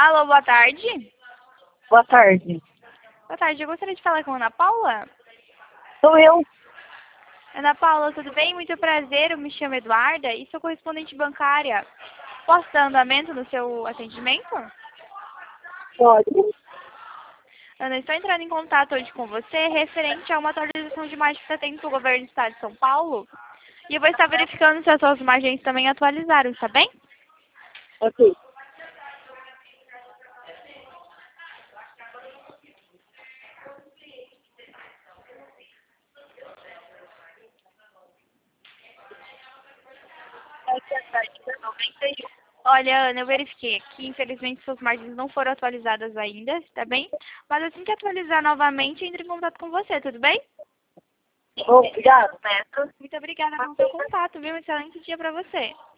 Alô, boa tarde. Boa tarde. Boa tarde, eu gostaria de falar com a Ana Paula. Sou eu. Ana Paula, tudo bem? Muito prazer, eu me chamo Eduarda e sou correspondente bancária. Posso dar andamento no seu atendimento? Pode. Ana, estou entrando em contato hoje com você referente a uma atualização de imagem que está tendo do governo do estado de São Paulo. E eu vou estar verificando se as suas imagens também atualizaram, tá bem? Ok. Olha, Ana, eu verifiquei aqui, infelizmente suas margens não foram atualizadas ainda, tá bem? Mas assim que atualizar novamente, entre em contato com você, tudo bem? Obrigado. Muito obrigada pelo seu contato, viu? Um excelente dia para você.